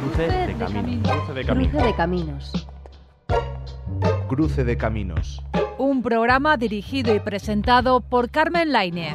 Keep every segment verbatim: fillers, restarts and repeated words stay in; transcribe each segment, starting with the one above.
Cruce de caminos. Cruce de caminos. Cruce de caminos. Cruce de caminos. Un programa dirigido y presentado por Carmen Lainez.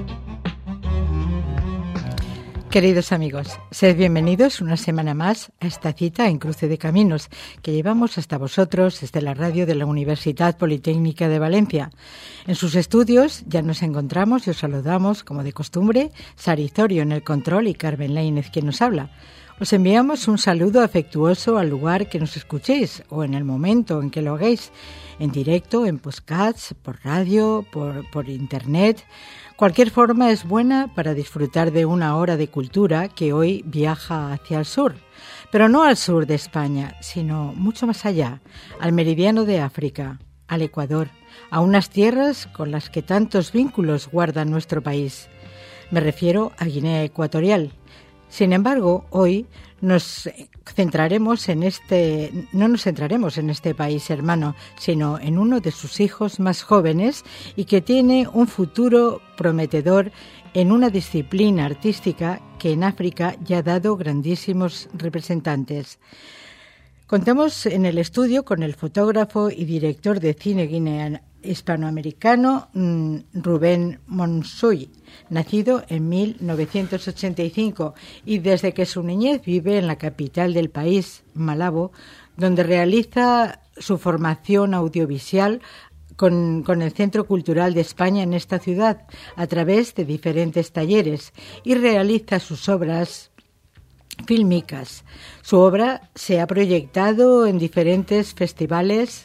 Queridos amigos, sed bienvenidos una semana más a esta cita en Cruce de Caminos que llevamos hasta vosotros desde la radio de la Universidad Politécnica de Valencia. En sus estudios ya nos encontramos y os saludamos, como de costumbre, Sari Zorio en el control y Carmen Lainez quien nos habla. Os enviamos un saludo afectuoso al lugar que nos escuchéis o en el momento en que lo hagáis, en directo, en podcasts, por radio, por, por internet. Cualquier forma es buena para disfrutar de una hora de cultura que hoy viaja hacia el sur, pero no al sur de España, sino mucho más allá, al meridiano de África, al Ecuador, a unas tierras con las que tantos vínculos guarda nuestro país. Me refiero a Guinea Ecuatorial. Sin embargo, hoy nos centraremos en este, no nos centraremos en este país hermano, sino en uno de sus hijos más jóvenes y que tiene un futuro prometedor en una disciplina artística que en África ya ha dado grandísimos representantes. Contamos en el estudio con el fotógrafo y director de cine guineano hispanoamericano Rubén Monsuy, nacido en mil novecientos ochenta y cinco y desde que su niñez vive en la capital del país, Malabo, donde realiza su formación audiovisual con, con el Centro Cultural de España en esta ciudad a través de diferentes talleres y realiza sus obras fílmicas. Su obra se ha proyectado en diferentes festivales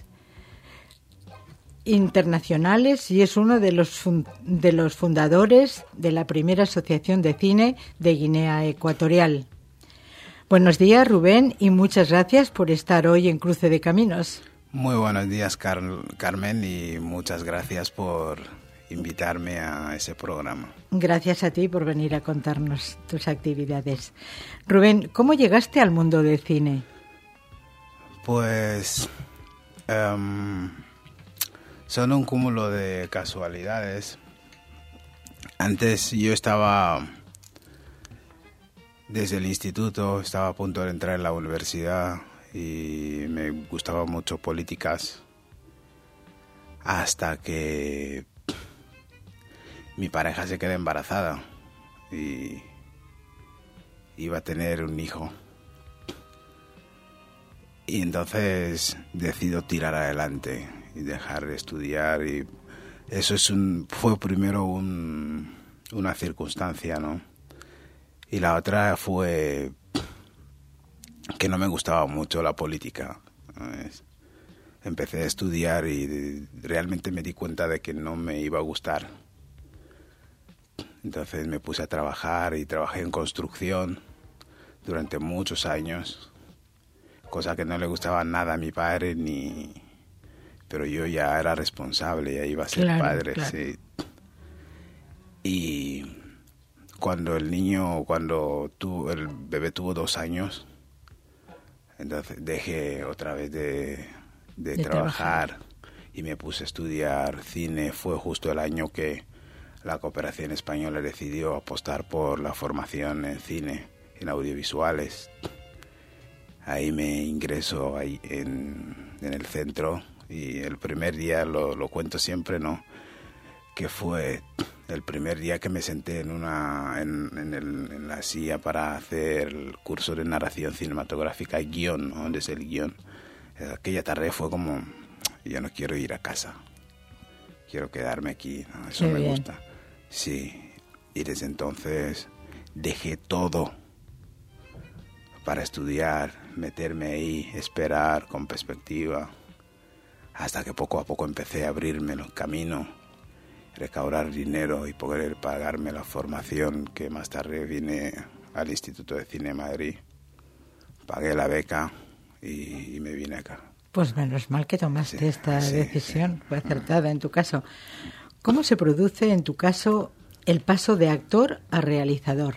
internacionales y es uno de los fun- de los fundadores de la primera asociación de cine de Guinea Ecuatorial. Buenos días, Rubén, y muchas gracias por estar hoy en Cruce de Caminos. Muy buenos días, Car- Carmen, y muchas gracias por invitarme a ese programa. Gracias a ti por venir a contarnos tus actividades. Rubén, ¿cómo llegaste al mundo del cine? Pues Um, son un cúmulo de casualidades. Antes yo estaba, desde el instituto, estaba a punto de entrar en la universidad y me gustaban mucho políticas hasta que mi pareja se quedó embarazada y iba a tener un hijo. Y entonces decido tirar adelante y dejar de estudiar, y eso es un fue primero un, una circunstancia, ¿no? Y la otra fue que no me gustaba mucho la política, ¿sabes? Empecé a estudiar y realmente me di cuenta de que no me iba a gustar. Entonces me puse a trabajar y trabajé en construcción durante muchos años, cosa que no le gustaba nada a mi padre, ni pero yo ya era responsable, ya iba a ser claro, padre, claro. Sí. Y cuando el niño, cuando tuvo, el bebé tuvo dos años, entonces dejé otra vez de, de, de trabajar, trabajar y me puse a estudiar cine. Fue justo el año que la Cooperación Española decidió apostar por la formación en cine, en audiovisuales. Ahí me ingreso ahí en, en el centro, y el primer día, lo, lo cuento siempre, ¿no? Que fue el primer día que me senté en una en, en, el, en la silla para hacer el curso de narración cinematográfica y guión, ¿no? Donde es el guión. Aquella tarde fue como, yo no quiero ir a casa, quiero quedarme aquí, ¿no? Eso Qué me bien. gusta. Sí, y desde entonces dejé todo para estudiar, meterme ahí, esperar con perspectiva, hasta que poco a poco empecé a abrirme el camino, recaudar dinero y poder pagarme la formación, que más tarde vine al Instituto de Cine de Madrid, pagué la beca y, y me vine acá. Pues menos mal que tomaste Sí, esta sí, decisión, sí. fue acertada en tu caso. ¿Cómo se produce en tu caso el paso de actor a realizador?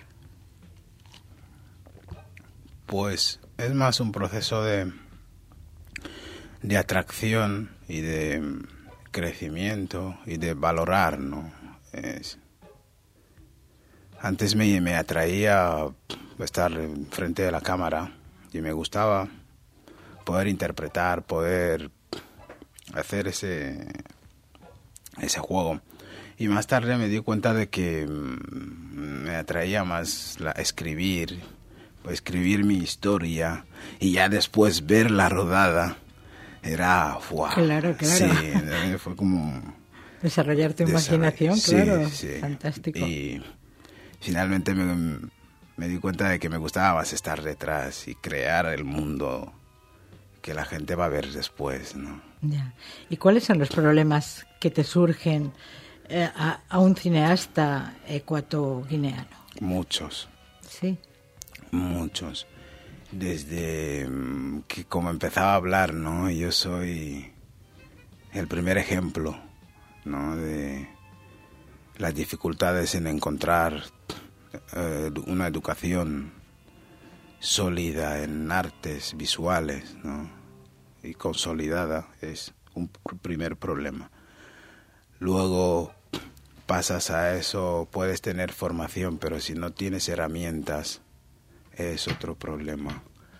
Pues es más un proceso de, de atracción y de crecimiento y de valorar, ¿no? Es, antes me, me atraía estar frente de la cámara y me gustaba poder interpretar, poder hacer ese, ese juego. Y más tarde me di cuenta de que me atraía más la, escribir, escribir mi historia y ya después ver la rodada. Era, wow. Claro, claro. Sí, fue como... Desarrollar tu imaginación, sí, claro. Sí. Fantástico. Y finalmente me, me di cuenta de que me gustaba más estar detrás y crear el mundo que la gente va a ver después, ¿no? Ya. ¿Y cuáles son los problemas que te surgen eh, a, a un cineasta ecuatoguineano? Muchos. Sí. Muchos. Desde que como empezaba a hablar, ¿no? Yo soy el primer ejemplo, ¿no? De las dificultades en encontrar eh, una educación sólida en artes visuales, ¿no? Y consolidada es un primer problema. Luego pasas a eso, puedes tener formación, pero si no tienes herramientas es otro problema.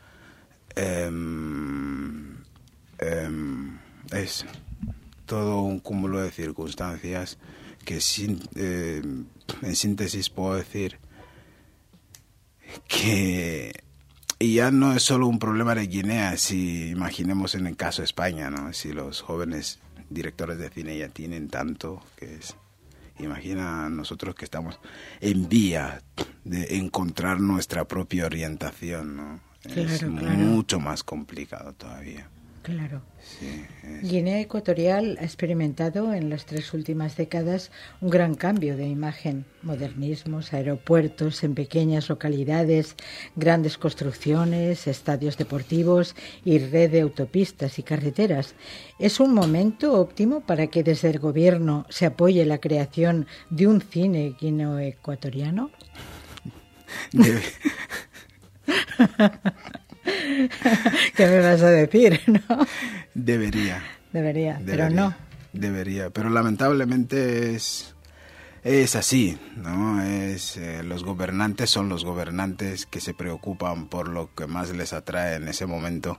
Um, um, es todo un cúmulo de circunstancias que sin, eh, en síntesis puedo decir que y ya no es solo un problema de Guinea, si imaginemos en el caso de España, ¿no? Si los jóvenes directores de cine ya tienen tanto, que es, imagina nosotros que estamos en vía de encontrar nuestra propia orientación, ¿no? Claro, es claro. mucho más complicado todavía. Claro. Sí, es... Guinea Ecuatorial ha experimentado en las tres últimas décadas un gran cambio de imagen. Modernismos, aeropuertos en pequeñas localidades, grandes construcciones, estadios deportivos y red de autopistas y carreteras. ¿Es un momento óptimo para que desde el gobierno se apoye la creación de un cine guineo-ecuatoriano? Debe... ¿Qué me vas a decir? ¿No? Debería. Debería, Debería, pero no. Debería, pero lamentablemente es, es así, ¿no? Es, eh, los gobernantes son los gobernantes que se preocupan por lo que más les atrae en ese momento.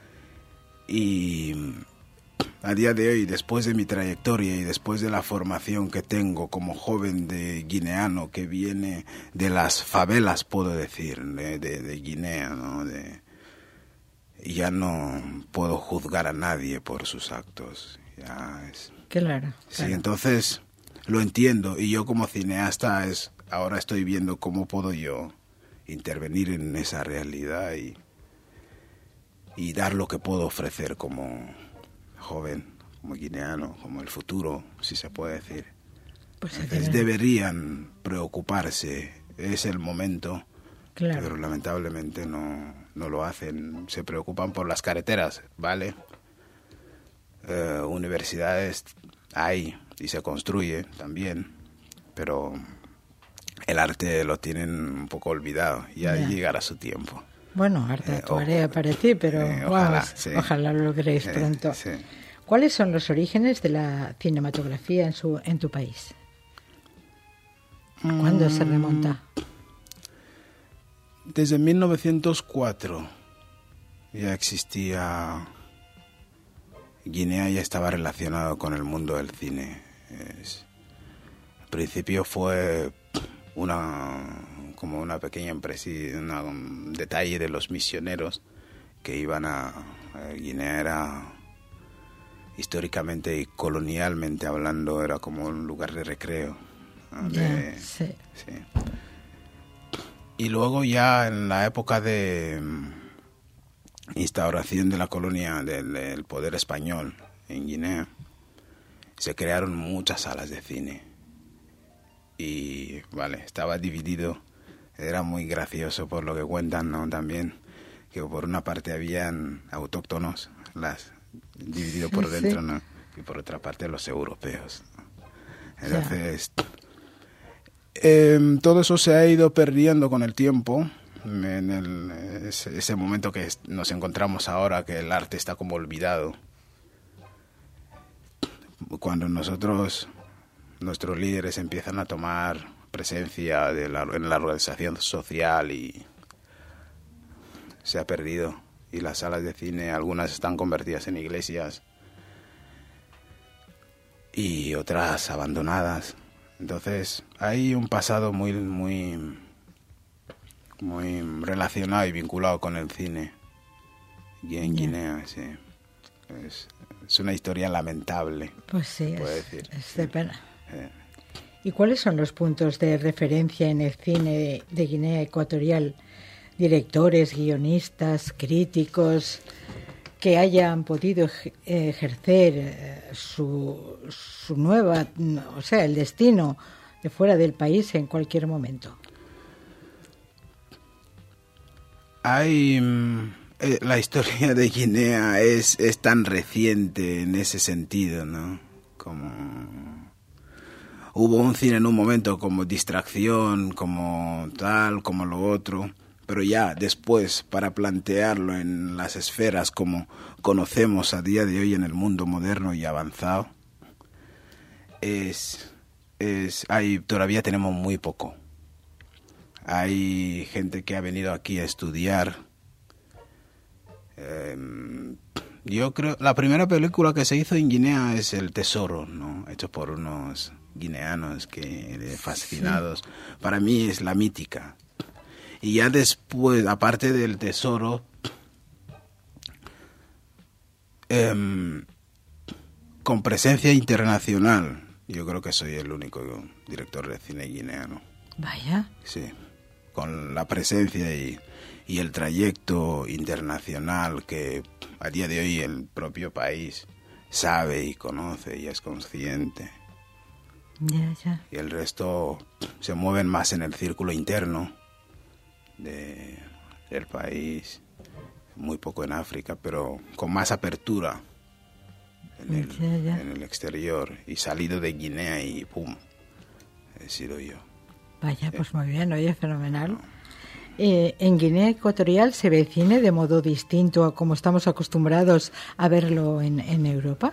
Y a día de hoy, después de mi trayectoria y después de la formación que tengo como joven de guineano que viene de las favelas, puedo decir, de, de, de Guinea, ¿no? De, ya no puedo juzgar a nadie por sus actos. Ya es... Claro, Sí, claro. entonces lo entiendo y yo como cineasta es ahora estoy viendo cómo puedo yo intervenir en esa realidad y, y dar lo que puedo ofrecer como joven, como guineano, como el futuro, si se puede decir. Pues Entonces, deberían preocuparse, es el momento, claro. pero lamentablemente no, no lo hacen. Se preocupan por las carreteras, ¿vale? Eh, universidades hay y se construye también, pero el arte lo tienen un poco olvidado, ya Ya. llegará su tiempo. Bueno, harta Eh, tu o- haré para ti, pero eh, vamos, ojalá, sí. ojalá lo logréis Eh, pronto. sí. ¿Cuáles son los orígenes de la cinematografía en su en tu país? ¿Cuándo se remonta? Desde mil novecientos cuatro ya existía, Guinea ya estaba relacionado con el mundo del cine. Es, al principio fue una como una pequeña empresa, una, un detalle de los misioneros que iban a, a Guinea. Era históricamente y colonialmente hablando era como un lugar de recreo, ¿no? Ya, De- sí. sí. Y luego ya en la época de mm, instauración de la colonia del, del poder español en Guinea, se crearon muchas salas de cine. Y vale, estaba dividido, era muy gracioso por lo que cuentan, ¿no? También, que por una parte habían autóctonos, las dividido por Sí, dentro, sí. ¿no? Y por otra parte los europeos, ¿no? Entonces... Eh, todo eso se ha ido perdiendo con el tiempo, en el, ese, ese momento que nos encontramos ahora, que el arte está como olvidado. Cuando nosotros, nuestros líderes empiezan a tomar presencia de la, en la organización social y se ha perdido. Y las salas de cine, algunas están convertidas en iglesias y otras abandonadas. Entonces hay un pasado muy, muy, muy relacionado y vinculado con el cine. Y en yeah. Guinea, sí. Es, es una historia lamentable. Pues sí, es, decir. es de pena. Eh. ¿Y cuáles son los puntos de referencia en el cine de, de Guinea Ecuatorial? Directores, guionistas, críticos que hayan podido ejercer su, su nueva, o sea, el destino de fuera del país en cualquier momento. Hay eh, la historia de Guinea es es tan reciente en ese sentido, ¿no? Como hubo un cine en un momento como distracción, como tal, como lo otro. Pero ya después, para plantearlo en las esferas como conocemos a día de hoy en el mundo moderno y avanzado, es, es, hay, todavía tenemos muy poco. Hay gente que ha venido aquí a estudiar. Eh, yo creo, la primera película que se hizo en Guinea es El Tesoro, ¿no? Hecho por unos guineanos que fascinados. Sí. Para mí es la mítica. Y ya después, aparte del Tesoro, eh, con presencia internacional, yo creo que soy el único director de cine guineano. Vaya. Sí, con la presencia y, y el trayecto internacional que a día de hoy el propio país sabe y conoce y es consciente. Ya, ya. Y el resto se mueven más en el círculo interno De, del país, muy poco en África, pero con más apertura en el, ya, ya. en el exterior. Y salido de Guinea y ¡pum! He sido yo. Vaya, pues muy bien, oye, fenomenal. No. Eh, ¿En Guinea Ecuatorial se ve cine de modo distinto a como estamos acostumbrados a verlo en, en Europa?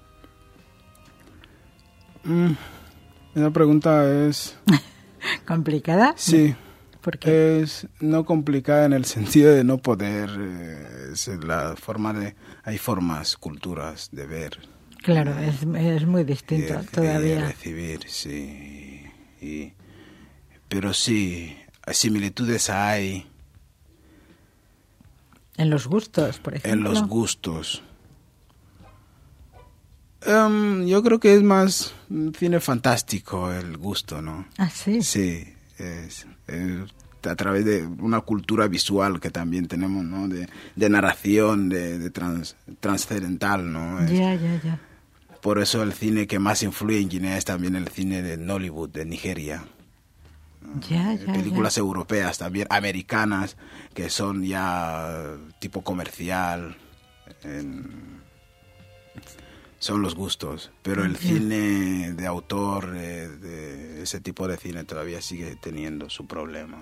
Mm, esa pregunta es... ¿Complicada? Sí. ¿Por qué? Es no complicada en el sentido de no poder, eh, es la forma de, hay formas, culturas de ver. Claro, eh, es, es muy distinto de, todavía. De recibir, sí. Y, pero sí, similitudes hay. En los gustos, por ejemplo. En los gustos. Um, yo creo que es más cine fantástico el gusto, ¿no? Ah, sí. Sí. Es, es a través de una cultura visual que también tenemos, ¿no? De, de narración, de, de trans, transcendental, ¿no? Es, ya, ya, ya. Por eso el cine que más influye en Guinea es también el cine de Nollywood, de Nigeria. Ya, ya, películas ya. europeas también, americanas, que son ya tipo comercial. En, son los gustos, pero el sí. cine de autor, eh, de ese tipo de cine todavía sigue teniendo su problema.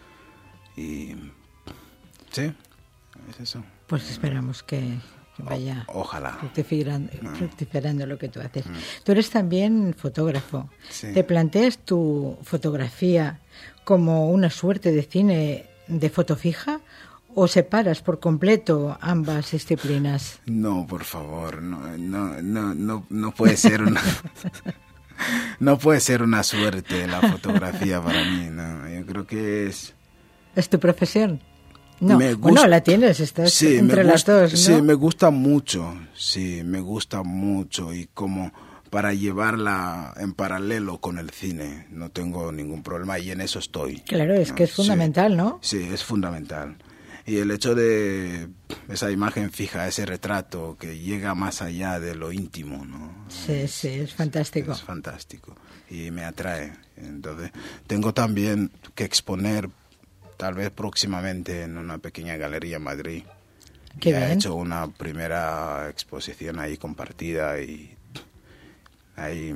Y sí, es eso. Pues esperamos que, que vaya o, ojalá. Fructificando, no. fructificando lo que tú haces. Mm. Tú eres también fotógrafo. Sí. ¿Te planteas tu fotografía como una suerte de cine de foto fija? ¿O separas por completo ambas disciplinas? No, por favor, no, no, no, no, no puede ser una, no puede ser una suerte la fotografía para mí, no. Yo creo que es. ¿Es tu profesión? No, me gusta, bueno, la tienes, estás sí, entre me las gusta, dos, ¿no? Sí, me gusta mucho, sí, me gusta mucho y como para llevarla en paralelo con el cine no tengo ningún problema y en eso estoy. Claro, es ¿no? que es fundamental, sí, ¿no? Sí, es fundamental. Y el hecho de esa imagen fija, ese retrato que llega más allá de lo íntimo, ¿no? Sí, es, sí, es fantástico. Es, es fantástico y me atrae. Entonces, tengo también que exponer, tal vez próximamente, en una pequeña galería en Madrid. Qué ya bien. he hecho una primera exposición ahí compartida y hay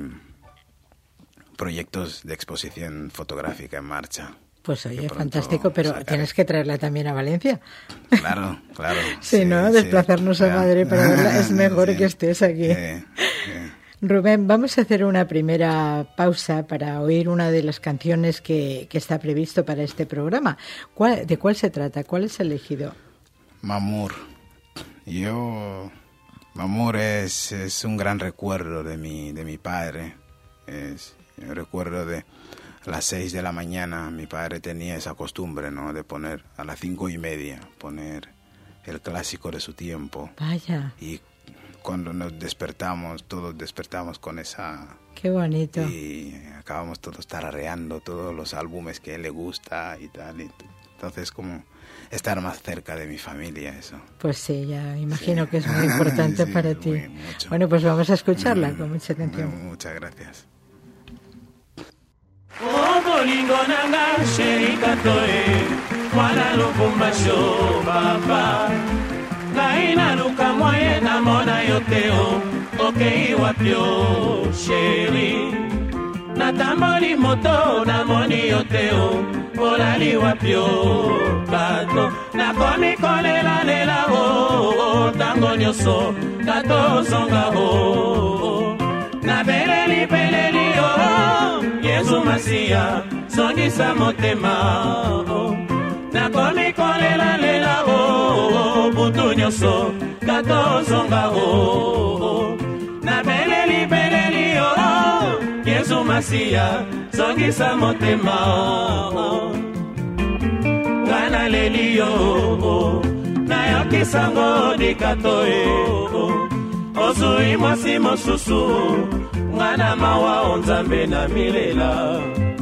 proyectos de exposición fotográfica en marcha. Pues oye, fantástico, pero sacaré. Tienes que traerla también a Valencia. Claro, claro. Sí, sí, ¿no? Desplazarnos sí, a Madrid para verla es mejor sí, que estés aquí. Sí, sí. Rubén, vamos a hacer una primera pausa para oír una de las canciones que, que está previsto para este programa. ¿Cuál, ¿De cuál se trata? ¿Cuál es elegido? Mamour. Yo, Mamour es, es un gran recuerdo de mi, de mi padre. Es, yo recuerdo de a las seis de la mañana, mi padre tenía esa costumbre, ¿no? De poner a las cinco y media, poner el clásico de su tiempo. Vaya. Y cuando nos despertamos, todos despertamos con esa... Qué bonito. Y acabamos todos tarareando todos los álbumes que a él le gusta y tal. Y entonces, como estar más cerca de mi familia, eso. Pues sí, ya imagino sí. que es muy importante sí, para ti. Muy, mucho. Bueno, pues vamos a escucharla con mucha atención. Muy, muchas gracias. Kaina luka moye na mona yoteo okei wapio sheri natamboli moto na moni yoteo olali wapio kato nakomi kolela lela o tango nyoso kato zonga o na beleli beleli o Yesu Masia songisa motema o nakomi kolela lela o butu nyoso kato zonga o na beleli beleli o Yesu Masia songisa motema o ngana leli o na yokisango dikato e o ozui mwasi mosusu ngana mawa onzambe na milela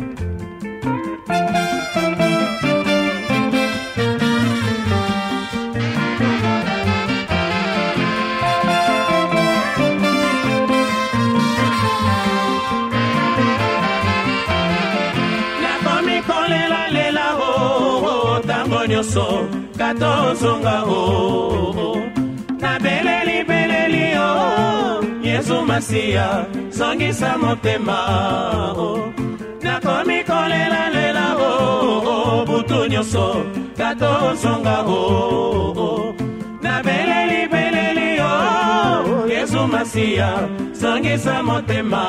nyoso kato zonga o na beleli beleli o Yesu Masia songisa motema o na komi kolela lela o butu nyoso kato zonga o na beleli beleli o Yesu Masia songisa motema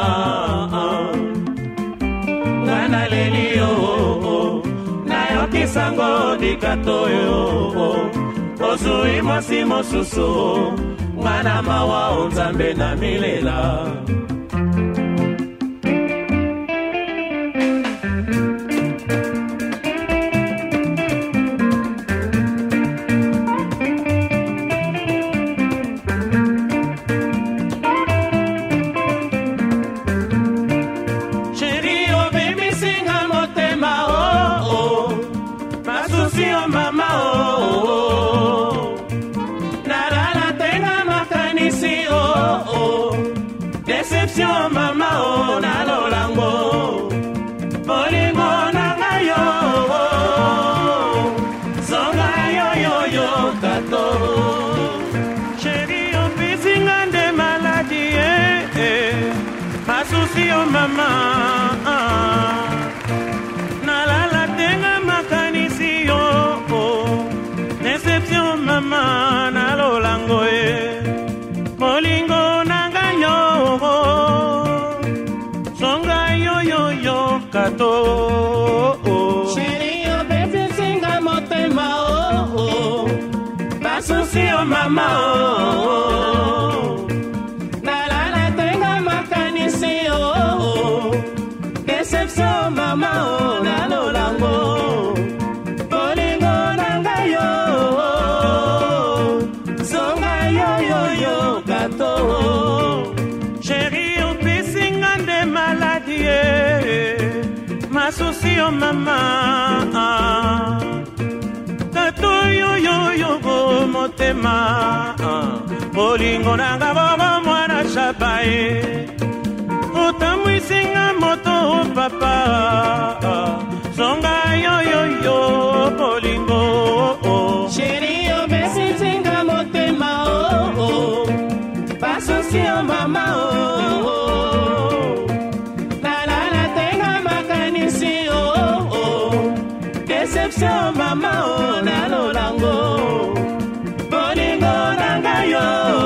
ngana leli o kisango dikato yo ozui mwasi mosusu mwana mawa onzambe na milela mama o na lolango bolingo na ngayo zonga yo yo yo kato chéri o pisinga de maladie eh masusi o mama na la la tenga makanisi yo deception mama na lolango eh bolingo na ngayo kato chéri o bebe singa motema o basusi o mama o na la la tenga makanisi o deception mama o na lolango bolingo nanga yo zonga yo yo yo kato chéri o pisinga de maladie masusi o mama kato yo yo yo go motema bolingo nanga bobo mwana shabae utamwisinga moto papa zonga yo yo yo bolingo chéri o besisinga motema o masusi o mama o deception mama o na lolango bolingo nanga yo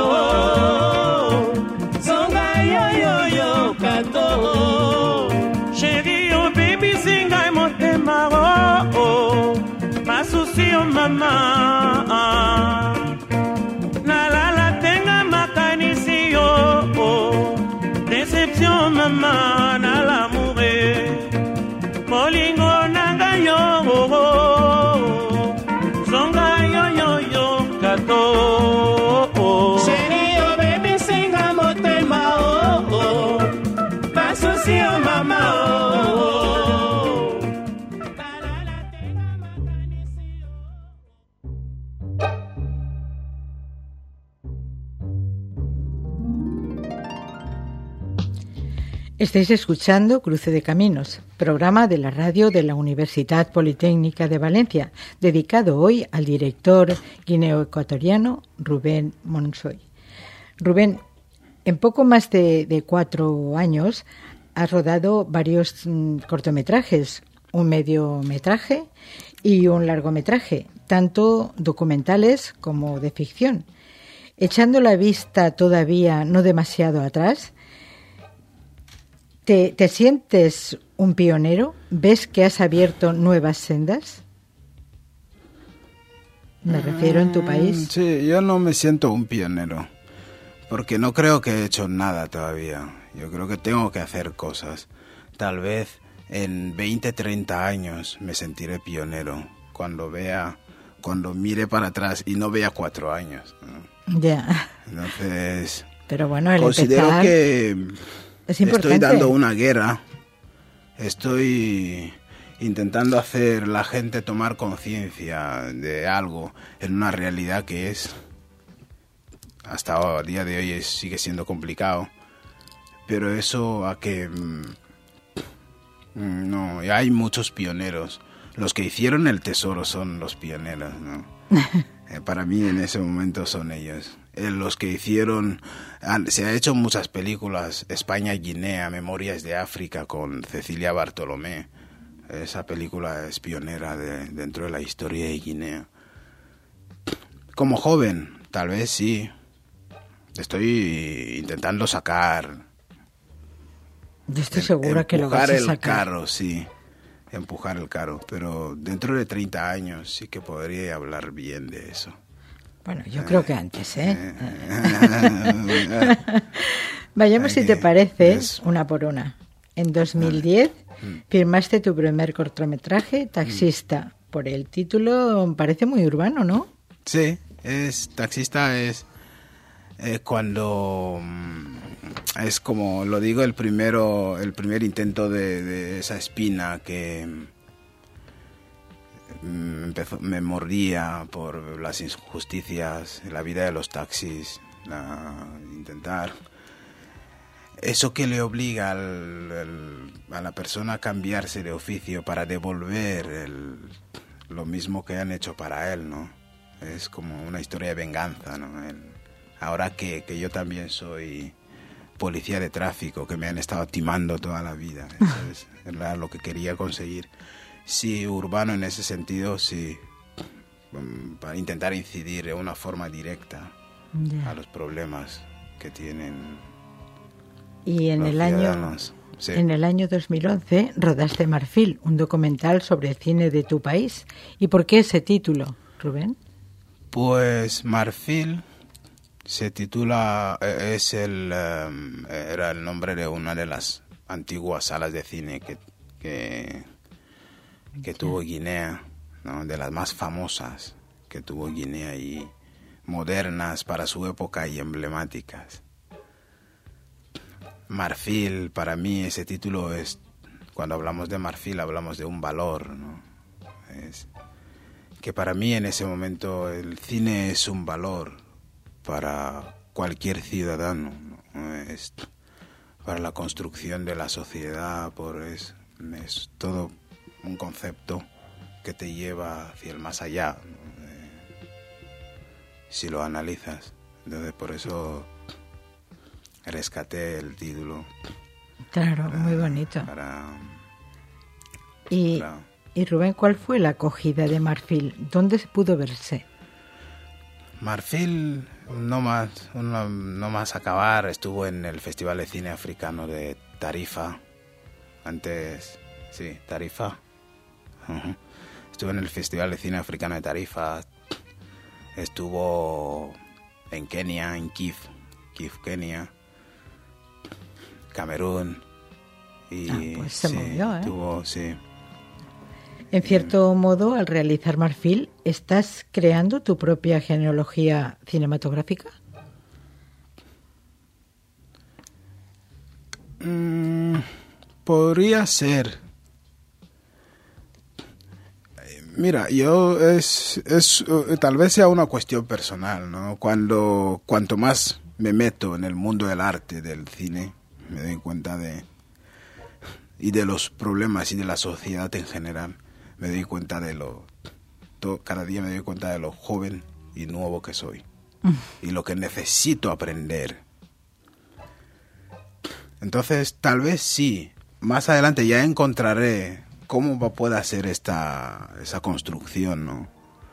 zonga yo yo yo kato chéri o baby singa motema o masusi o mama mama na l'amour molingo nanga yo zonga yo yo yo kato Chérie oh baby singa motema oh oh pas souci oh mama oh Estáis escuchando Cruce de Caminos, programa de la radio de la Universidad Politécnica de Valencia, dedicado hoy al director guineo-ecuatoriano Rubén Monsoy. Rubén, en poco más de, de cuatro años has rodado varios mm, cortometrajes, un mediometraje y un largometraje, tanto documentales como de ficción. Echando la vista todavía no demasiado atrás, ¿Te, ¿Te sientes un pionero? ¿Ves que has abierto nuevas sendas? Me refiero en tu país. Sí, yo no me siento un pionero, porque no creo que he hecho nada todavía. Yo creo que tengo que hacer cosas. Tal vez en veinte, treinta años me sentiré pionero, cuando vea, cuando mire para atrás y no vea cuatro años, ¿no? Ya. Entonces, pero bueno, el considero empezar... que... Es importante. Estoy dando una guerra, estoy intentando hacer la gente tomar conciencia de algo en una realidad que es, hasta el día de hoy es, sigue siendo complicado, pero eso a que no, hay muchos pioneros, los que hicieron el tesoro son los pioneros, ¿no? eh, para mí en ese momento son ellos. Los que hicieron, se ha hecho muchas películas, España-Guinea, Memorias de África con Cecilia Bartolomé. Esa película es pionera de, dentro de la historia de Guinea. Como joven, tal vez sí. Estoy intentando sacar. Yo estoy segura que lo vas a sacar. Empujar el carro, sí. Empujar el carro. Pero dentro de treinta años sí que podría hablar bien de eso. Bueno, yo creo que antes, ¿eh? Vayamos, si te parece, una por una. En dos mil diez firmaste tu primer cortometraje, Taxista. Por el título parece muy urbano, ¿no? Sí, es Taxista es eh, cuando es como lo digo el primero, el primer intento de, de esa espina que Empezó, me mordía por las injusticias, la vida de los taxis, la, intentar eso que le obliga al, al, a la persona a cambiarse de oficio para devolver el, lo mismo que han hecho para él, ¿no? Es como una historia de venganza, ¿no? El, ahora que, que yo también soy policía de tráfico, que me han estado timando toda la vida, eso es, era lo que quería conseguir. Sí, urbano en ese sentido, sí, para intentar incidir de una forma directa yeah. a los problemas que tienen y en los el año sí. En el año dos mil once rodaste Marfil, un documental sobre el cine de tu país. ¿Y por qué ese título, Rubén? Pues Marfil se titula, es el era el nombre de una de las antiguas salas de cine que que que tuvo Guinea, ¿no? De las más famosas que tuvo Guinea y modernas para su época y emblemáticas. Marfil, para mí ese título es, cuando hablamos de marfil hablamos de un valor, ¿no? Es que para mí en ese momento el cine es un valor para cualquier ciudadano, ¿no? Es para la construcción de la sociedad, por es, es todo un concepto que te lleva hacia el más allá, ¿no? eh, si lo analizas. Entonces por eso rescaté el título. Claro, para, muy bonito. Para, y, para... y Rubén, ¿cuál fue la acogida de Marfil? ¿Dónde se pudo verse? Marfil, no más, no, no más acabar, estuvo en el Festival de Cine Africano de Tarifa. Antes, sí, Tarifa. Uh-huh. Estuvo en el Festival de Cine Africano de Tarifa. Estuvo en Kenia, en Kif, Kif, Kenia, Camerún, Y ah, pues se sí, movió, ¿eh? Tuvo, sí. En cierto modo, al realizar Marfil, ¿estás creando tu propia genealogía cinematográfica? Mm, podría ser. Mira, yo es, es tal vez sea una cuestión personal, ¿no? Cuando cuanto más me meto en el mundo del arte, del cine, me doy cuenta de y de los problemas y de la sociedad en general. Me doy cuenta de lo todo, cada día me doy cuenta de lo joven y nuevo que soy y lo que necesito aprender. Entonces, tal vez sí, más adelante ya encontraré cómo puedo hacer esta esa construcción, ¿no?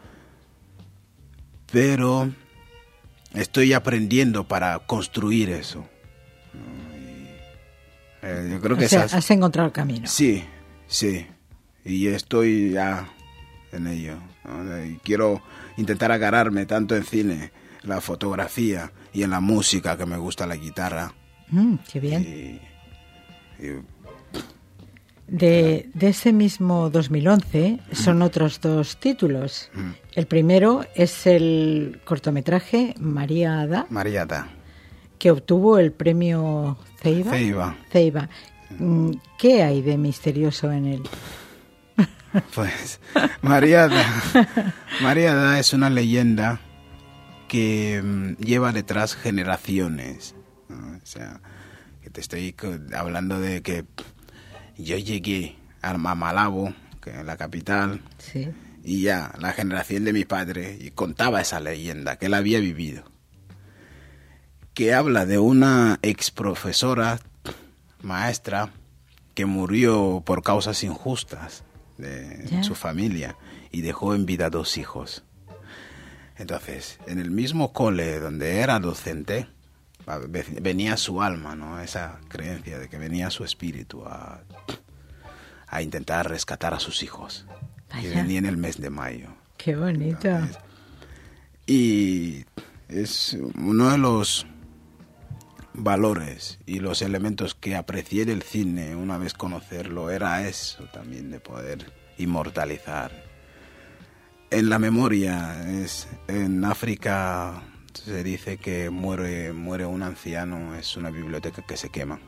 Pero estoy aprendiendo para construir eso. Y, eh, yo creo que o sea, esas... has encontrado el camino. Sí, sí. Y estoy ya en ello, ¿no? Y quiero intentar agarrarme tanto en cine, la fotografía y en la música, que me gusta la guitarra. Mm, qué bien. Y, y, de, de ese mismo dos mil once son otros dos títulos. Mm. El primero es el cortometraje María Ada, María Ada, que obtuvo el premio Ceiba. Ceiba. Ceiba. ¿Qué hay de misterioso en él? Pues María Ada, María Ada es una leyenda que um, lleva detrás generaciones, ¿no? O sea, que te estoy hablando de que yo llegué a Malabo, que es la capital, sí. Y ya la generación de mi padre y contaba esa leyenda que él había vivido, que habla de una ex profesora, maestra, que murió por causas injustas de ¿Ya? su familia y dejó en vida dos hijos. Entonces, en el mismo cole donde era docente, venía su alma, ¿no? Esa creencia de que venía su espíritu a, a intentar rescatar a sus hijos. Vaya. Que venía en el mes de mayo. Qué bonito. Entonces, y es uno de los valores y los elementos que aprecié del cine una vez conocerlo, era eso también, de poder inmortalizar en la memoria. Es en África se dice que muere muere un anciano, es una biblioteca que se quema.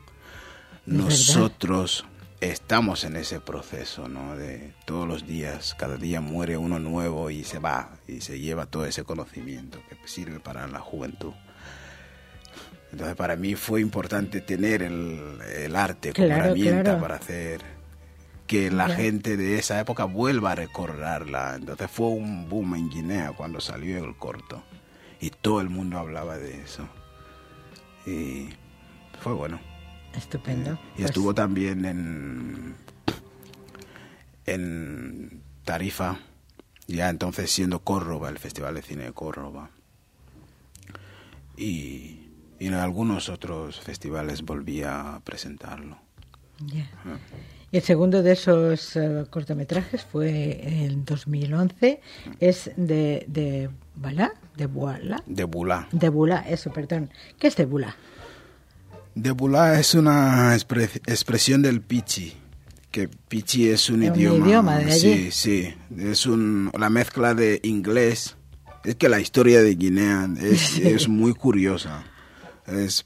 Nosotros estamos en ese proceso, ¿no? De todos los días, cada día muere uno nuevo y se va y se lleva todo ese conocimiento que sirve para la juventud. Entonces, para mí fue importante tener el, el arte como claro, herramienta claro. para hacer que la Ya. gente de esa época vuelva a recordarla. Entonces fue un boom en Guinea cuando salió el corto y todo el mundo hablaba de eso. Y fue bueno. Estupendo. Eh, y Pues, estuvo también en, en Tarifa, ya entonces siendo Córdoba, el Festival de Cine de Córdoba. Y... Y en algunos otros festivales volví a presentarlo. ya. Y el segundo de esos uh, cortometrajes fue en dos mil once, es de de Bala, de Buala, De Bula. de Bula, eso, perdón. ¿Qué es de Bula? De Bula es una expre- expresión del Pichi, que Pichi es un, Es un idioma. idioma de allí. Sí, sí, es un, la mezcla de inglés. Es que la historia de Guinea es, Sí. es muy curiosa. Es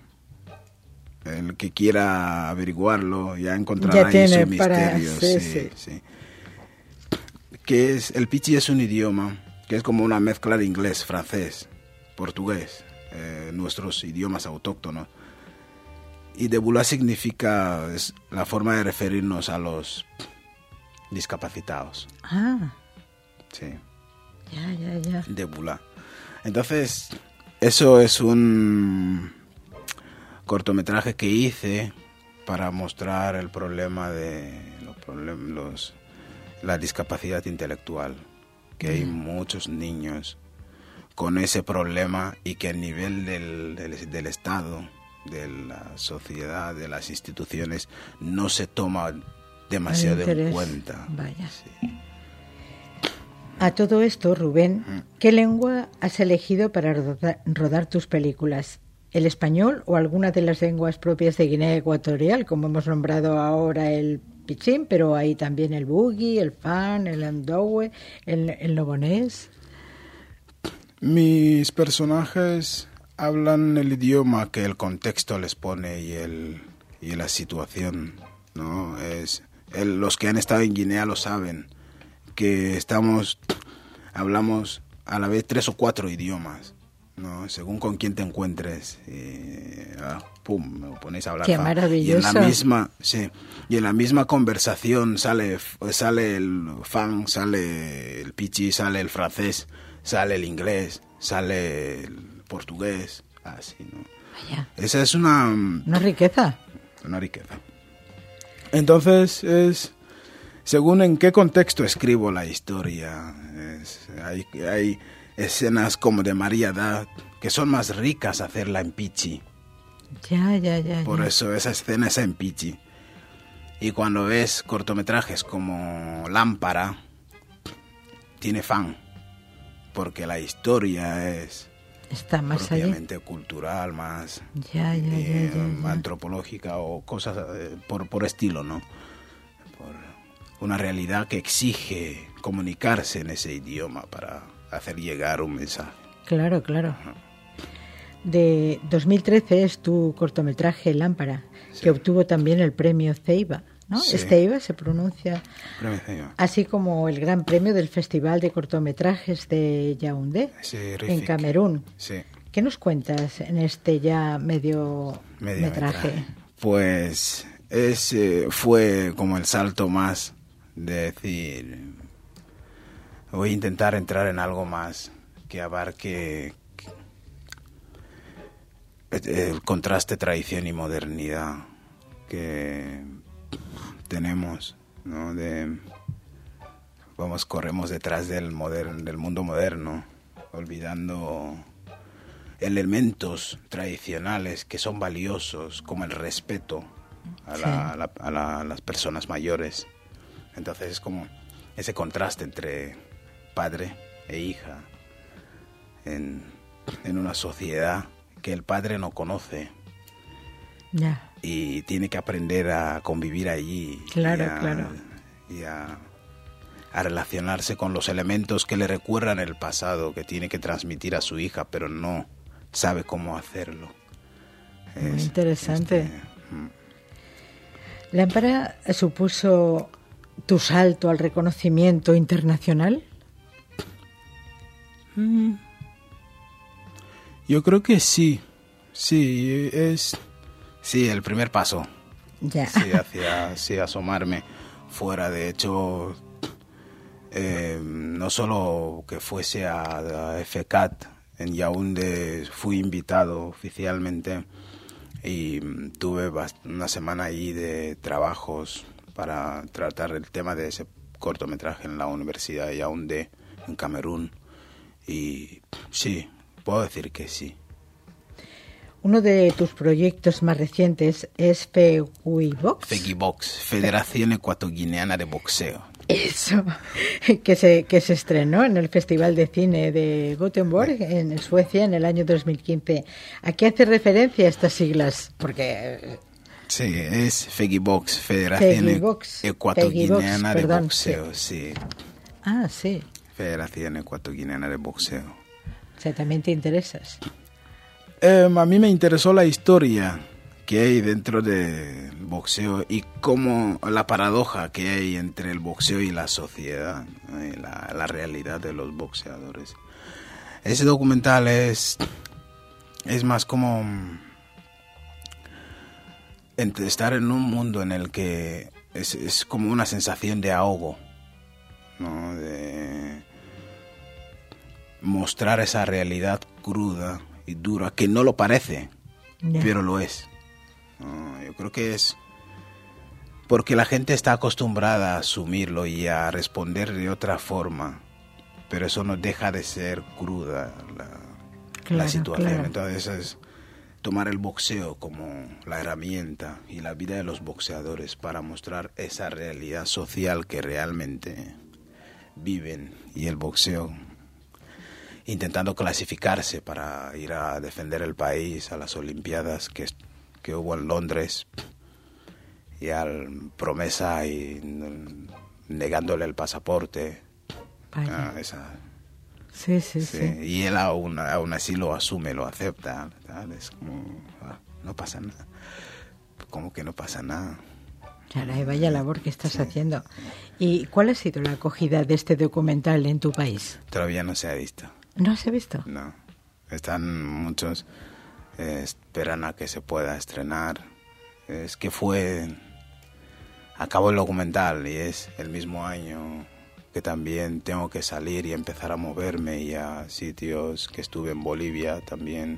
el que quiera averiguarlo ya encontrará Ya ahí tiene su para- misterio. sí, sí, sí. sí. Que es, el Pichi es un idioma que es como una mezcla de inglés, francés, portugués, eh, nuestros idiomas autóctonos. Y de Bula significa, es la forma de referirnos a los discapacitados. Ah, Sí. ya, ya, ya. De Bula. Entonces, eso es un cortometraje que hice para mostrar el problema de los problem- los, la discapacidad intelectual, que hay muchos niños con ese problema y que a nivel del, del, del Estado, de la sociedad, de las instituciones, no se toma demasiado en interés. cuenta. Vaya. Sí. A todo esto, Rubén, ¿qué lengua has elegido para rodar, rodar tus películas? el español o alguna de las lenguas propias de Guinea Ecuatorial, como hemos nombrado ahora el pichín, pero hay también el bugi, el fan, el andowe, el, el lobonés. Mis personajes hablan el idioma que el contexto les pone y el y la situación, ¿no? Es el, los que han estado en Guinea lo saben, que estamos hablamos a la vez tres o cuatro idiomas, ¿no? Según con quién te encuentres, eh, ah, pum, me ponéis a hablar. Qué maravilloso. Y en la misma, sí, y en la misma conversación sale sale el fan, sale el pichi, sale el francés, sale el inglés, sale el portugués, así, ¿no? Vaya. Esa es una Una riqueza. Una riqueza. Entonces es según en qué contexto escribo la historia. Es, hay, hay escenas como de María Da que son más ricas hacerla en pichi. Ya, ya, ya. Por ya. eso esa escena es en pichi. Y cuando ves cortometrajes como Lámpara, tiene fan. Porque la historia es Está más allá. propiamente cultural, más Ya, ya, eh, ya, ya, ya. antropológica o cosas eh, por, por estilo, ¿no? Por una realidad que exige comunicarse en ese idioma para hacer llegar un mensaje. Claro, claro. De dos mil trece es tu cortometraje Lámpara, Sí. que obtuvo también el premio Ceiba, ¿no? Sí. Es Ceiba, se pronuncia, Premio Ceiba. así como el gran premio del Festival de Cortometrajes de Yaoundé, Sí, en Rifik. Camerún. Sí. ¿Qué nos cuentas en este ya medio Mediometraje. metraje? Pues ese fue como el salto más de decir, voy a intentar entrar en algo más que abarque el contraste tradición y modernidad que tenemos, ¿no? De vamos, corremos detrás del moderno, del mundo moderno, olvidando elementos tradicionales que son valiosos, como el respeto a, la, Sí. a, la, a, la, a las personas mayores. Entonces es como ese contraste entre padre e hija en, en una sociedad que el padre no conoce Ya, y tiene que aprender a convivir allí. Claro, y a, claro. Y a, a relacionarse con los elementos que le recuerdan el pasado, que tiene que transmitir a su hija, pero no sabe cómo hacerlo. Muy Es- interesante. este, mm. ¿Lámpara supuso tu salto al reconocimiento internacional? Yo creo que sí, sí, es... Sí, el primer paso. Ya. Sí, hacia, sí, asomarme fuera. De hecho, eh, no solo que fuese a, a F C A T en Yaoundé, fui invitado oficialmente y mm, tuve bast- una semana allí de trabajos para tratar el tema de ese cortometraje en la Universidad de Yaoundé, en Camerún. Y sí, puedo decir que sí. Uno de tus proyectos más recientes es FEGUIBOX. FEGIBOX, Federación Ecuatoguineana de Boxeo. Eso, que se, que se estrenó en el Festival de Cine de Gothenburg, en Suecia, en el año dos mil quince. ¿A qué hace referencia estas siglas? Porque... Sí, es FEGIBOX, Federación FEGIBOX, Ecuatoguineana FEGIBOX, de perdón, Boxeo, sí. Ah, sí. Federación Ecuatoguineana de Boxeo. O sea, también te interesas. Eh, a mí me interesó la historia que hay dentro del boxeo y cómo la paradoja que hay entre el boxeo y la sociedad, ¿no? Y la, la realidad de los boxeadores. Ese documental es, es más como entre estar en un mundo en el que es, es como una sensación de ahogo, ¿no? De mostrar esa realidad cruda y dura, que no lo parece, Ya. pero lo es. No, yo creo que es porque la gente está acostumbrada a asumirlo y a responder de otra forma, pero eso no deja de ser cruda la, Claro, la situación. claro. Entonces es tomar el boxeo como la herramienta y la vida de los boxeadores para mostrar esa realidad social que realmente viven, y el boxeo intentando clasificarse para ir a defender el país a las Olimpiadas que, que hubo en Londres, y al promesa y negándole el pasaporte. Ah, esa, sí, sí, sí, sí. Y él aún, aún así lo asume, lo acepta. ¿Tal? Es como, ah, no pasa nada. Como que no pasa nada. Caray, vaya labor que estás sí. haciendo. ¿Y cuál ha sido la acogida de este documental en tu país? Todavía no se ha visto. ¿No se ha visto? No. Están muchos, eh, esperan a que se pueda estrenar. Es que fue, acabó el documental y es el mismo año que también tengo que salir y empezar a moverme y a sitios que estuve en Bolivia también.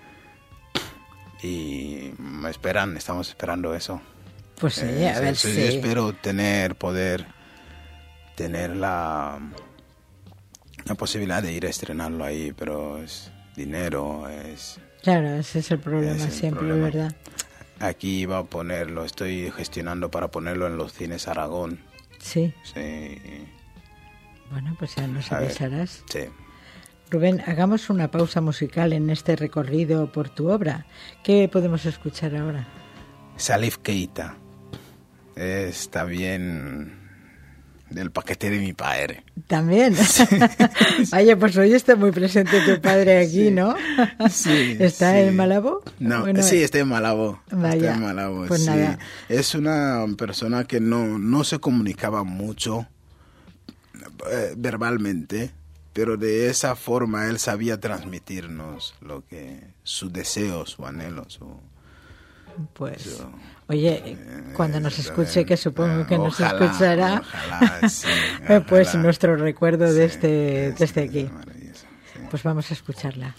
Y me esperan, estamos esperando eso. Pues sí, eh, a ver eso, si... Yo espero tener, poder tener la, la posibilidad de ir a estrenarlo ahí, pero es dinero, es... Claro, ese es el problema es el siempre, problema. ¿Verdad? Aquí iba a ponerlo, estoy gestionando para ponerlo en los cines Aragón. Sí. Sí. Bueno, pues ya nos avisarás. Sí. Rubén, hagamos una pausa musical en este recorrido por tu obra. ¿Qué podemos escuchar ahora? Salif Keita. Es también del paquete de mi padre. ¿También? Sí. Vaya, pues hoy está muy presente tu padre aquí, sí. ¿no? Sí. ¿Está sí. en Malabo? No, bueno, sí, está en Malabo. Vaya, está en Malabo, pues sí. nada. Es una persona que no, no se comunicaba mucho eh, verbalmente, pero de esa forma él sabía transmitirnos lo que sus deseos, su anhelo, su... Pues, su, oye, eh, cuando nos escuche, que supongo eh, que nos ojalá, escuchará, ojalá, sí, pues ojalá. nuestro recuerdo Sí, desde, es, desde es aquí. maravilloso, sí. Pues vamos a escucharla.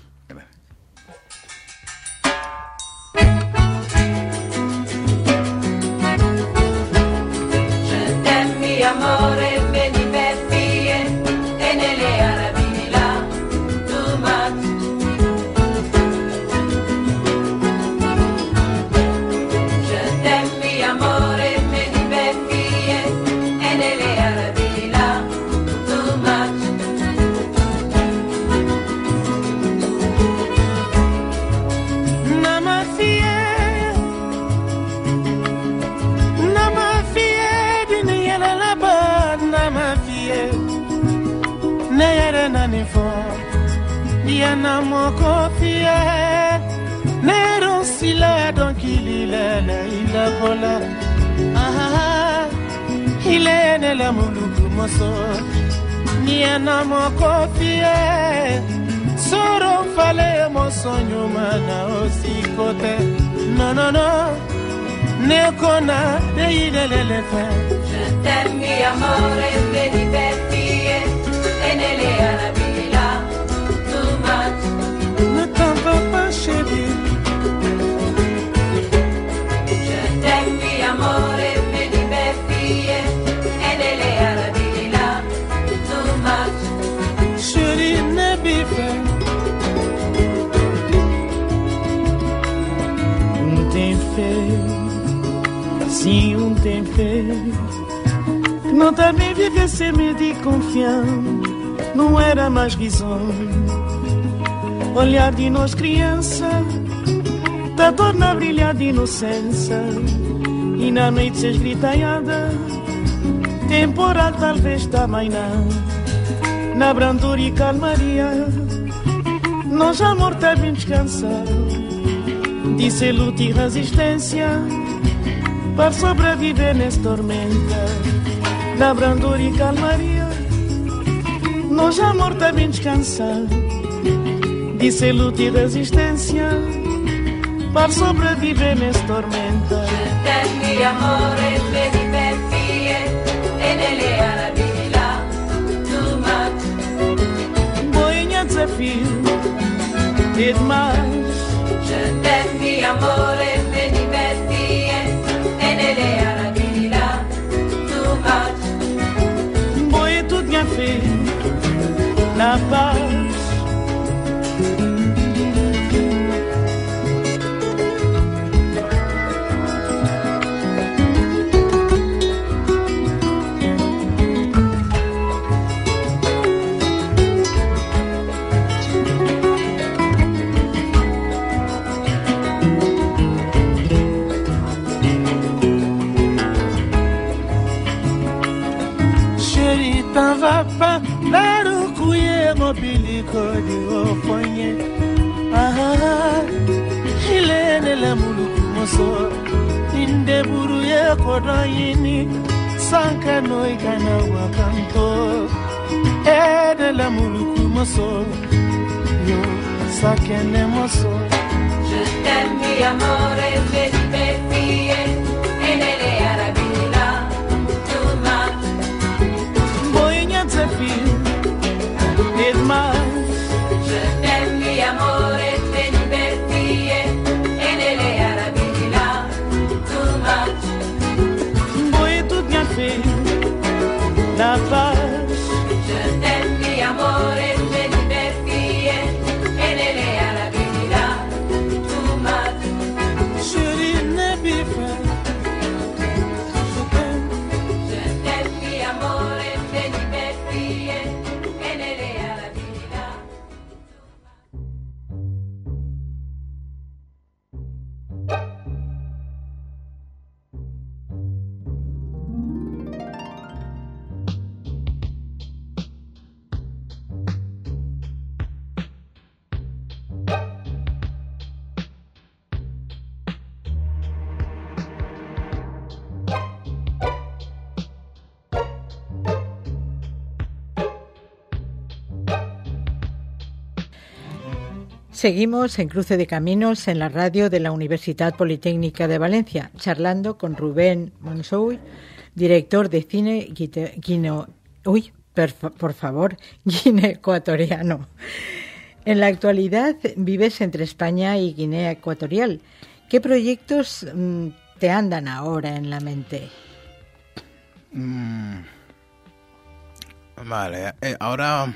Je t'aime, mi amore, me diverti e nelle Arabi là, too much. Je t'aime, mi amore, me diverti e nelle Arabi là, too much. Nama fie, nama fie, dini yala laba, nama fie, ne yere nani fo, yana moko fie, ne ron sila don kilila la ila bola, ah, ile ne la muluku moso, yana moko fie. Soro fale mo sonyo mana osikote. No, no, no. Ne kona de ilele fe. Je t'aime, mi amore, me diverti e nelle Arabi là, too much. Ne t'en veux pas, chérie. Je t'aime, mi amore, me diverti e nelle Arabi là, too much. Chérie, ne bife. Um tem feio, sim, um tem feio. Não também viver sem medo e confiança. Não era mais risonho. Olhar de nós criança, da torna a brilhar de inocência. E na noite se esgritanhada, temporal talvez também não. Na brandura e calmaria, nós amor tá bem descansado. Disse luta e resistência para sobreviver nessa tormenta. Na brandura e calmaria, nós amor tá bem descansado. Disse luta e resistência para sobreviver nessa tormenta. Je t'aime, mi amore, me diverti e nelle Arabi là, too much. Boinha desafio, é demais. Je t'aime, mi amore, me diverti e nelle Arabi là, too much. Boi tudo minha filha, na paz. mobili kodi ofonye ah hilene la muluku moso inde buru ye kodoyini sanka no igana wakanto ede la muluku moso yo sakene moso. Je t'aime mi amore vedi per fie e nelle arabilla too much. Boy niente feel need much. Je t'aime mi amore vedi per fie e nelle arabilla too much. Boy tout bien fait la page. Je t'aime mi amore vedi per fie e nelle arabilla too much. Chérie ne be fair. Je t'aime mi amore vedi per fie e nelle arabilla. Seguimos en Cruce de Caminos en la radio de la Universidad Politécnica de Valencia, charlando con Rubén Monzou, director de cine guineo, uy, per, por favor, guinea ecuatoriano. En la actualidad vives entre España y Guinea Ecuatorial. ¿Qué proyectos mmm, te andan ahora en la mente? Mm, vale, eh, ahora...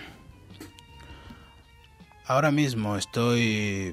Ahora mismo estoy...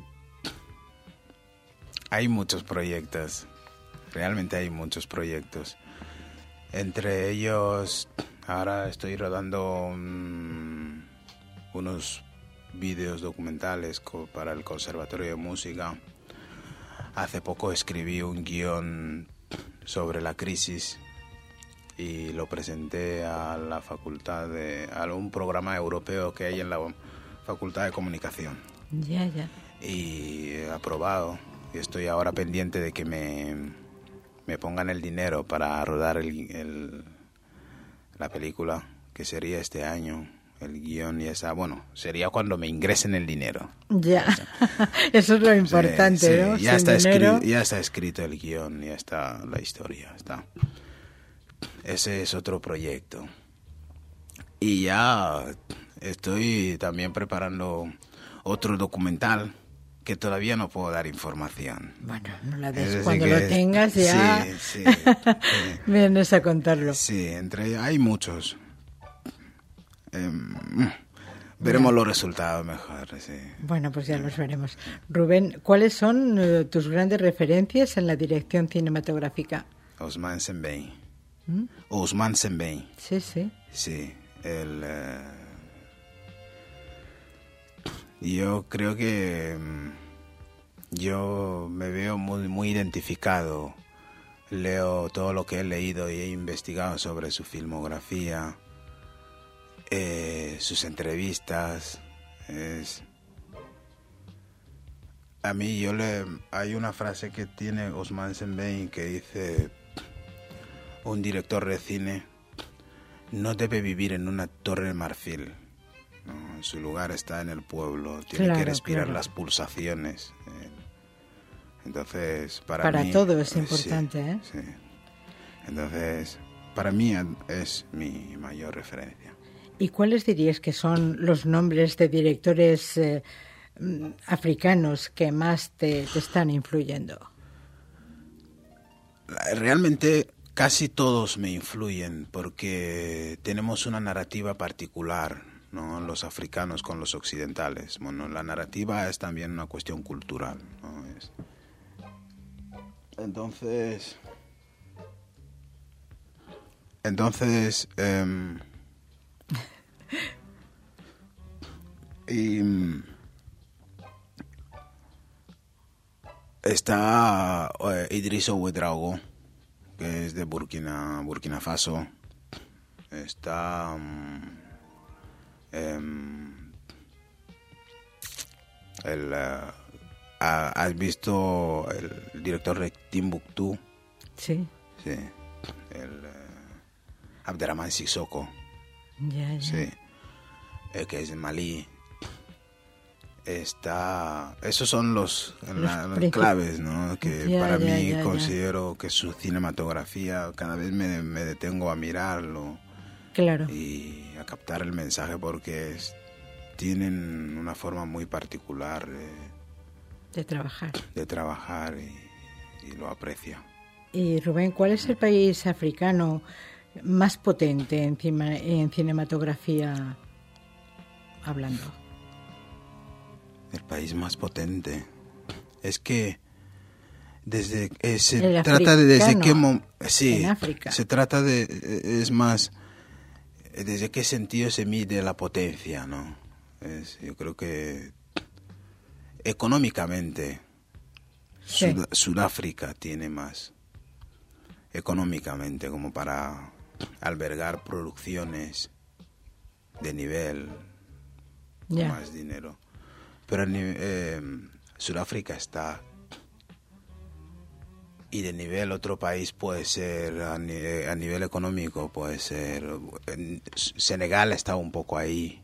Hay muchos proyectos, realmente hay muchos proyectos. Entre ellos, ahora estoy rodando un, unos vídeos documentales co- para el Conservatorio de Música. Hace poco escribí un guión sobre la crisis y lo presenté a la facultad de... a un programa europeo que hay en la Facultad de Comunicación. Ya, ya. Y he aprobado. Y estoy ahora pendiente de que me, me pongan el dinero para rodar el, el, la película, que sería este año. El guión ya está, bueno, sería cuando me ingresen el dinero. Ya, eso es lo importante, sí, sí, ¿no? Ya Sin está, dinero... escri- ya está escrito el guión, ya está la historia, está. Ese es otro proyecto. Y ya estoy también preparando otro documental que todavía no puedo dar información. Bueno, no la des. Es decir Cuando que- lo tengas ya Sí, sí, sí. vienes a contarlo. Sí, entre hay muchos. Eh, veremos los resultados mejor, sí. Bueno, pues ya los veremos. Rubén, ¿cuáles son eh, tus grandes referencias en la dirección cinematográfica? Osman Sembey. ¿Mm? Osman Sembey. Sí, sí. Sí, el... eh, yo creo que mm, yo me veo muy, muy identificado. Leo todo lo que he leído y he investigado sobre su filmografía, eh, sus entrevistas. Es... A mí yo le... Hay una frase que tiene Osman Sembey que dice: un director de cine no debe vivir en una torre de marfil, ¿no? Su lugar está en el pueblo, tiene Claro, que respirar claro. las pulsaciones. eh. Entonces, para, Para mí... todo es eh, importante, sí, ¿eh? sí. Entonces, para mí es mi mayor referencia. ¿Y cuáles dirías que son los nombres de directores eh, mm, africanos que más te, te están influyendo? Realmente casi todos me influyen porque tenemos una narrativa particular, ¿no? Los africanos con los occidentales. Bueno, la narrativa es también una cuestión cultural, ¿no? Es... Entonces, entonces, eh, y está eh, Idriss Ouedraogo, que es de Burkina, Burkina Faso. Está um, eh, el, uh, ¿has visto el director de Timbuktu? Sí. Sí. El uh, Abderrahmane Sissoko. Ya, ya. Sí. El que es de Malí. Está, esos son los, los la, las claves, ¿no? Que ya, para ya, mí ya, considero ya. que su cinematografía, cada vez me, me detengo a mirarlo, claro, y a captar el mensaje, porque es, tienen una forma muy particular de, de trabajar, de trabajar y, y lo aprecio. Y Rubén, ¿cuál es el país africano más potente en, cima, en cinematografía hablando? El país más potente. Es que desde eh, se el trata de desde qué mo- sí, en África. Se trata de es más desde qué sentido se mide la potencia, ¿no? Es, yo creo que económicamente sí. Sud- Sudáfrica tiene más económicamente como para albergar producciones de nivel, yeah. más dinero. Pero eh, Sudáfrica está, y de nivel otro país puede ser, a, ni, a nivel económico puede ser, Senegal está un poco ahí,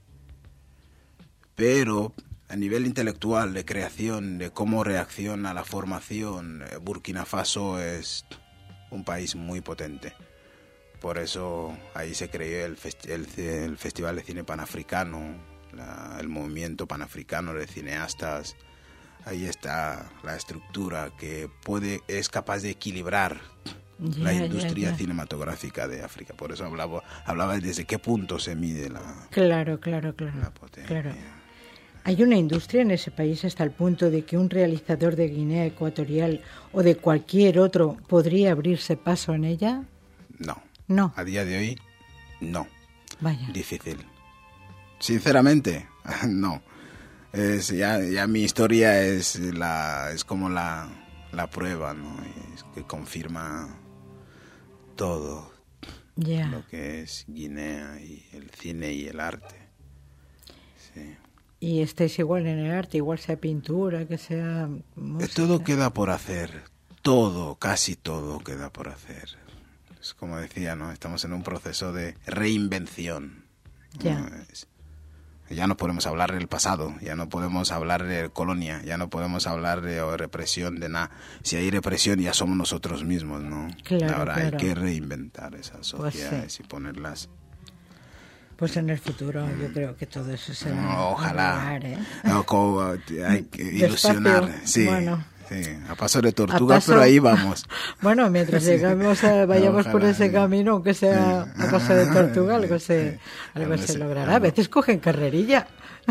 pero a nivel intelectual, de creación, de cómo reacciona a la formación, Burkina Faso es un país muy potente. Por eso ahí se creó el, festi- el, el Festival de Cine Panafricano, La, el movimiento panafricano de cineastas. Ahí está la estructura que puede es capaz de equilibrar yeah, la industria yeah, yeah. cinematográfica de África. Por eso hablaba hablaba desde qué punto se mide la claro claro claro la potencia. Claro. Hay una industria en ese país hasta el punto de que un realizador de Guinea Ecuatorial o de cualquier otro podría abrirse paso en ella. No. No. A día de hoy no. Vaya. Difícil. Sinceramente, no. Es, ya, ya mi historia es la es como la, la prueba, ¿no? Es que confirma todo yeah. lo que es Guinea y el cine y el arte. Sí. Y estáis igual en el arte, igual sea pintura, que sea música. Todo queda por hacer, todo, casi todo queda por hacer. Es como decía, ¿no? Estamos en un proceso de reinvención. Ya. ¿no? Es, Ya no podemos hablar del pasado, ya no podemos hablar de colonia, ya no podemos hablar de oh, represión, de nada. Si hay represión ya somos nosotros mismos, ¿no? Claro, Ahora claro. hay que reinventar esas sociedades pues sí. y ponerlas... Pues en el futuro yo creo que todo eso se va no, ojalá. a lograr, ¿eh? No, como, hay que ilusionar, sí. Bueno. Sí, a paso de tortuga, paso, pero ahí vamos. Bueno, mientras sí. llegamos a, vayamos no, por ese camino, aunque sea sí. a paso de tortuga, algo se, sí. algo se logrará. A veces cogen carrerilla.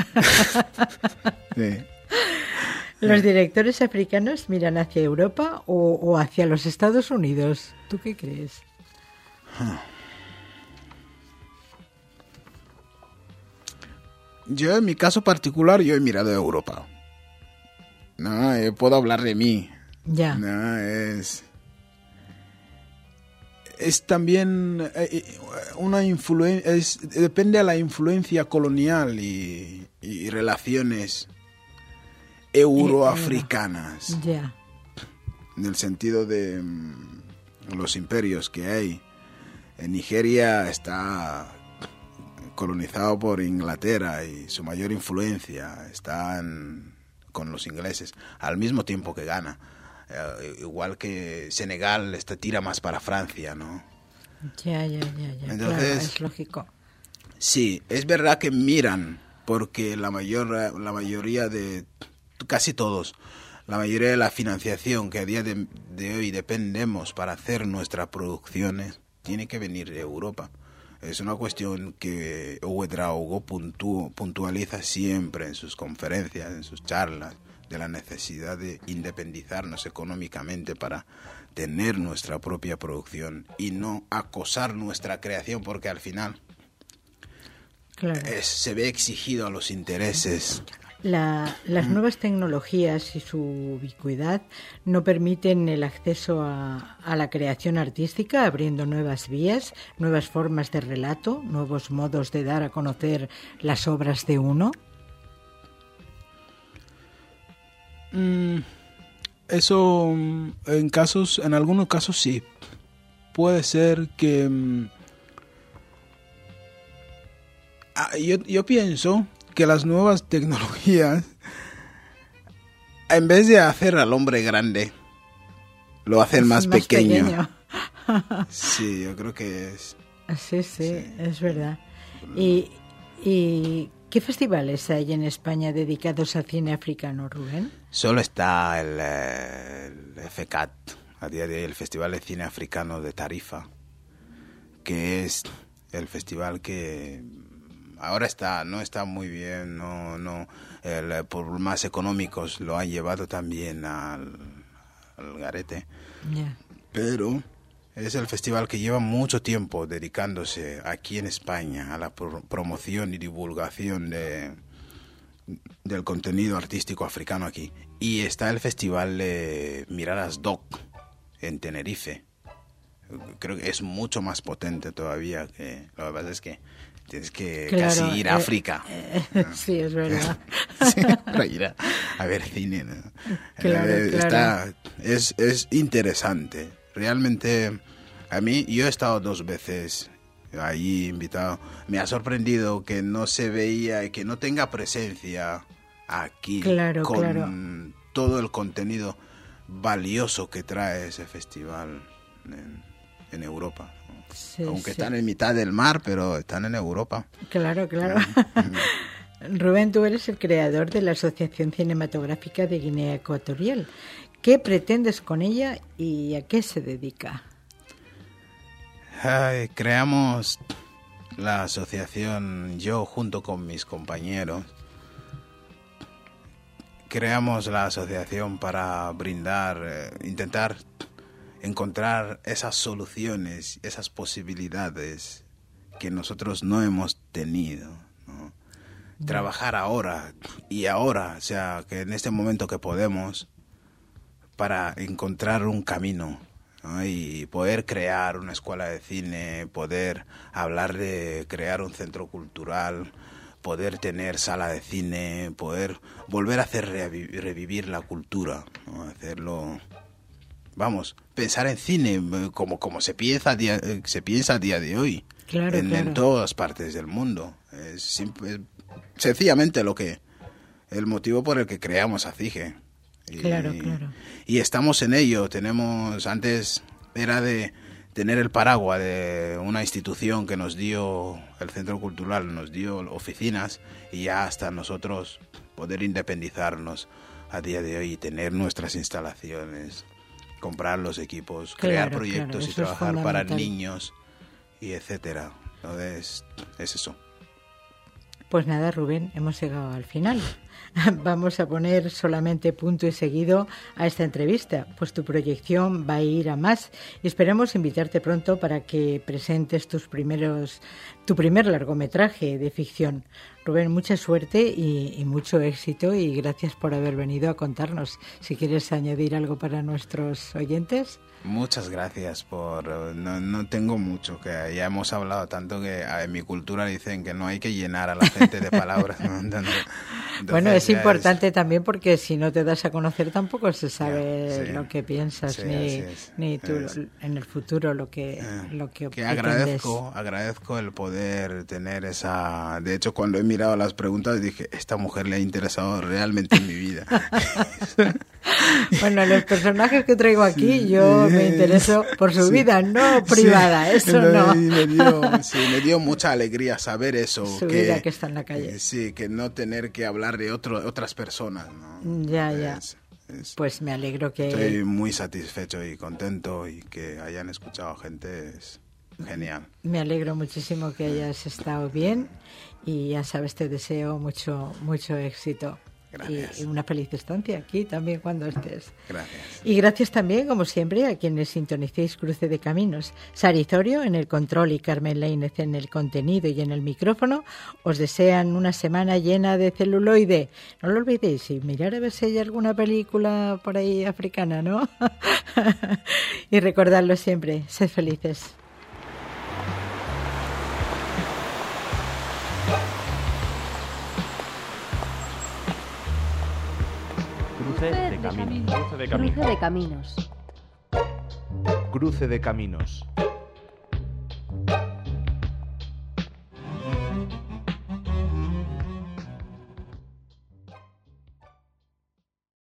Sí. ¿Los directores africanos miran hacia Europa o, o hacia los Estados Unidos? ¿Tú qué crees? Yo, en mi caso particular, yo he mirado a Europa. No, eh, puedo hablar de mí. Ya. No, es... Es también eh, una influencia... Depende de la influencia colonial y, y relaciones euroafricanas. Ya. Yeah. En el sentido de um, los imperios que hay. En Nigeria está colonizado por Inglaterra y su mayor influencia está en... con los ingleses, al mismo tiempo que Ghana, eh, igual que Senegal está tira más para Francia, ¿no? Ya, ya, ya, ya. Entonces, claro, es lógico. Sí, es verdad que miran, porque la mayor, la mayoría de, casi todos, la mayoría de la financiación que a día de, de hoy dependemos para hacer nuestras producciones, tiene que venir de Europa. Es una cuestión que Ouedraogo puntualiza siempre en sus conferencias, en sus charlas, de la necesidad de independizarnos económicamente para tener nuestra propia producción y no acosar nuestra creación, porque al final claro. es, se ve exigido a los intereses. La, las nuevas tecnologías y su ubicuidad no permiten el acceso a, a la creación artística, abriendo nuevas vías, nuevas formas de relato, nuevos modos de dar a conocer las obras de uno. Mm, eso, en casos, en algunos casos sí. Puede ser que... Mm, ah, yo, yo pienso que las nuevas tecnologías, en vez de hacer al hombre grande, lo hacen más, más pequeño. pequeño. Sí, yo creo que es... Sí, sí, sí. Es verdad. Y, ¿Y qué festivales hay en España dedicados al cine africano, Rubén? Solo está el, el F C A T, a día de hoy, el Festival de Cine Africano de Tarifa, que es el festival que ahora está no está muy bien, no no el, por más económicos lo han llevado también al, al garete. Yeah. Pero es el festival que lleva mucho tiempo dedicándose aquí en España a la pro- promoción y divulgación de, del contenido artístico africano aquí. Y está el festival de Miradas Doc en Tenerife. Creo que es mucho más potente todavía. Que, lo que pasa es que tienes que claro, casi ir a eh, África. Eh, eh, sí, es verdad. Sí, para ir a, a ver cine, ¿no? Claro, eh, claro. Está, es, es interesante. Realmente, a mí, yo he estado dos veces ahí invitado. Me ha sorprendido que no se veía, que no tenga presencia aquí claro, con claro. todo el contenido valioso que trae ese festival en, en Europa. Sí, Aunque sí. están en mitad del mar, pero están en Europa. Claro, claro. Rubén, tú eres el creador de la Asociación Cinematográfica de Guinea Ecuatorial. ¿Qué pretendes con ella y a qué se dedica? Ay, creamos la asociación, yo junto con mis compañeros, creamos la asociación para brindar, eh, intentar encontrar esas soluciones, esas posibilidades que nosotros no hemos tenido, ¿no? Trabajar ahora y ahora, o sea, que en este momento que podemos, para encontrar un camino, ¿no? Y poder crear una escuela de cine, poder hablar de crear un centro cultural, poder tener sala de cine, poder volver a hacer reviv- revivir la cultura, ¿no? Hacerlo, vamos, pensar en cine como, como se piensa a día, se piensa a día de hoy, claro, en, claro. en todas partes del mundo. Es, simple, es sencillamente lo que el motivo por el que creamos ACIGE. Y, claro, claro. Y estamos en ello. Tenemos, antes era de tener el paraguas de una institución que nos dio, el Centro Cultural nos dio oficinas, y ya hasta nosotros poder independizarnos a día de hoy y tener nuestras instalaciones, comprar los equipos, claro, crear proyectos claro, y trabajar es para niños y etcétera. Entonces, es eso. Pues nada, Rubén, hemos llegado al final. Vamos a poner solamente punto y seguido a esta entrevista, pues tu proyección va a ir a más y esperamos invitarte pronto para que presentes tus primeros, tu primer largometraje de ficción. Rubén, mucha suerte y, y mucho éxito, y gracias por haber venido a contarnos. Si quieres añadir algo para nuestros oyentes. Muchas gracias por... No, no tengo mucho, que ya hemos hablado tanto que en mi cultura dicen que no hay que llenar a la gente de palabras, ¿no? Entonces, bueno, es importante es... también, porque si no te das a conocer tampoco se sabe yeah, sí, lo que piensas, sí, ni, es, ni tú es, en el futuro lo que, eh, lo que, que agradezco, agradezco el poder tener esa... De hecho, cuando he mirado las preguntas dije, esta mujer le ha interesado realmente en mi vida. Bueno, los personajes que traigo aquí, sí, yo me intereso por su sí, vida, no privada, sí, eso no. Me dio, sí, me dio mucha alegría saber eso. Su que, vida que está en la calle. Eh, sí, que no tener que hablar de otro, otras personas, ¿no? Ya, ya. Es, es, pues me alegro que... Estoy muy satisfecho y contento, y que hayan escuchado a gente es genial. Me alegro muchísimo que hayas estado bien, y ya sabes, te deseo mucho, mucho éxito. Gracias. Y una feliz estancia aquí también cuando estés. Gracias. Y gracias también, como siempre, a quienes sintonicéis Cruce de Caminos. Sarizorio en el control y Carmen Lainez en el contenido y en el micrófono os desean una semana llena de celuloide. No lo olvidéis, y mirar a ver si hay alguna película por ahí africana, ¿no? Y recordadlo siempre, sed felices. Cruce de caminos. Cruce de caminos. Cruce de caminos. Cruce de caminos.